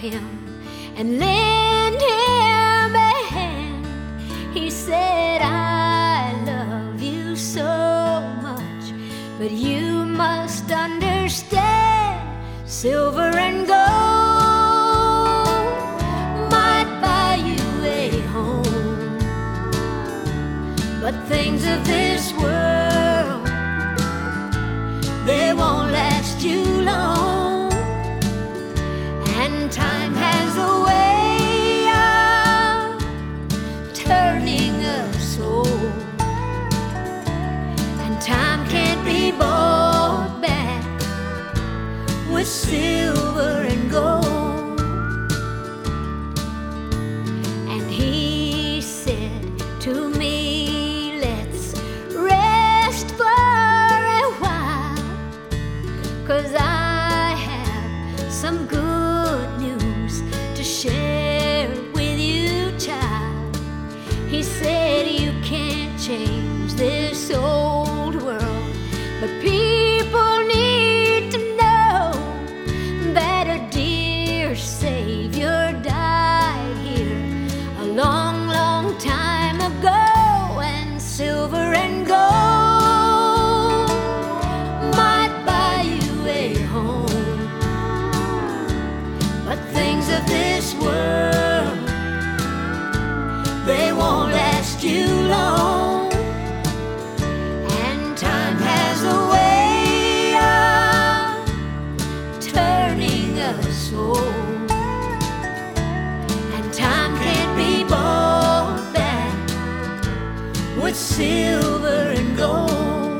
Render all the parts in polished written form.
him and lend him a hand. He said, I love you so much, but you must understand, silver and gold might buy you a home, but things of this world, they won't last you long. And time has a way of turning us old, and time can't be bought back with silver and gold. And he said to me, let's rest for a while, 'cause I have some good news to share with you, child. He said, you can't change this old world, but people need to know that a dear Savior died here a long, long time ago. And silver and gold might buy you a home, but things of this world, they won't last you long. And time has a way of turning us old, and time can't be bought back with silver and gold.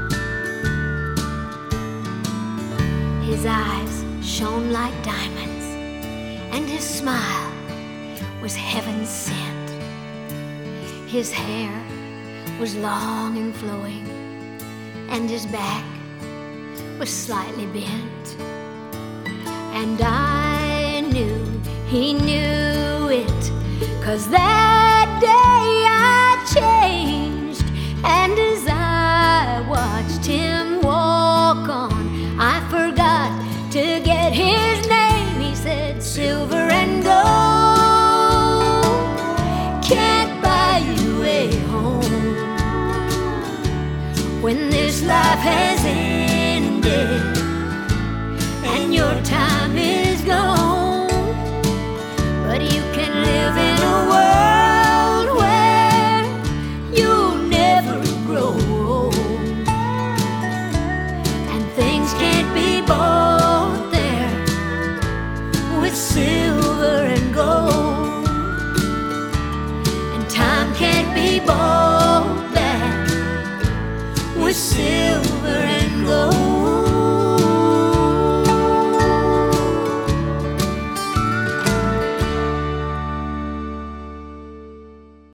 His eyes shone like diamonds, and his smile was heaven sent. His hair was long and flowing, and his back was slightly bent. And I knew he knew it, 'cause that day I changed. And as I watched him walk on, I forgot to get his name. He said, silver and gold can't buy you a home when this life has ended and your time is gone. But you can live in a world where you'll never grow old, and things can't be bought there with silver and gold, and time can't be bought back with silver